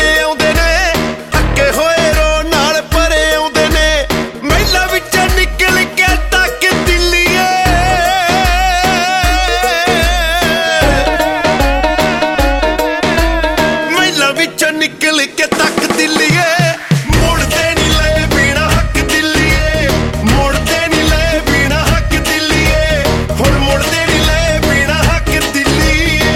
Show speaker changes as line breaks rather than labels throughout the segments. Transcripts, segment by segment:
ਆਉਂਦੇ ਨੇ, ਥੱਕੇ ਹੋਏ ਰੋ ਨਾਲ ਭਰੇ ਆਉਂਦੇ ਨੇ। ਮਹਿਲਾਂ ਵਿੱਚੋਂ ਨਿਕਲ ਕੇ ਤੱਕ ਦਿੱਲੀਏ, ਮਹਿਲਾਂ ਵਿੱਚੋਂ ਨਿਕਲ ਕੇ ਤੱਕ ਦਿੱਲੀਏ। ਮੁੜਦੇ ਨੀ ਲਏ ਬਿਨਾ ਹੱਕ ਦਿੱਲੀਏ, ਮੁੜਦੇ ਨੀ ਲਏ ਬਿਨਾ ਹੱਕ ਦਿੱਲੀਏ, ਹੁਣ ਮੁੜਦੇ ਨੀ ਲਏ ਬਿਨਾ ਹੱਕ ਦਿੱਲੀਏ।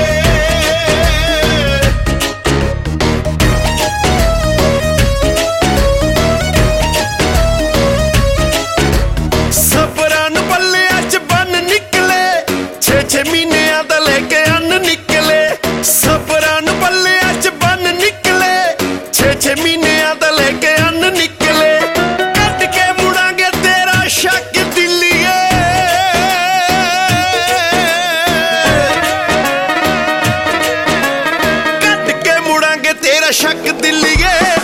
ਸਬਰਾਂ ਨੂੰ ਪੱਲਿਆਂ 'ਚ ਬੰਨ ਨਿਕਲੇ, 6-6 ਮਹੀਨਿਆਂ ਦਾ ਲੈ ਕੇ ਅੰਨ ਨਿਕਲੇ। ਸਬਰਾਂ ਨੂੰ ਪੱਲਿਆਂ 'ਚ ਬੰਨ ਨਿਕਲੇ, 6-6 ਮਹੀਨਿਆਂ ਦਾ ਲੈ ਕੇ ਅੰਨ ਨਿਕਲੇ। ਕੱਢ ਕੇ ਮੁੜਾਂਗੇ ਤੇਰਾ ਸ਼ੱਕ ਦਿੱਲੀਏ, ਕੱਢ ਕੇ ਮੁੜਾਂਗੇ ਤੇਰਾ ਸ਼ੱਕ ਦਿੱਲੀਏ।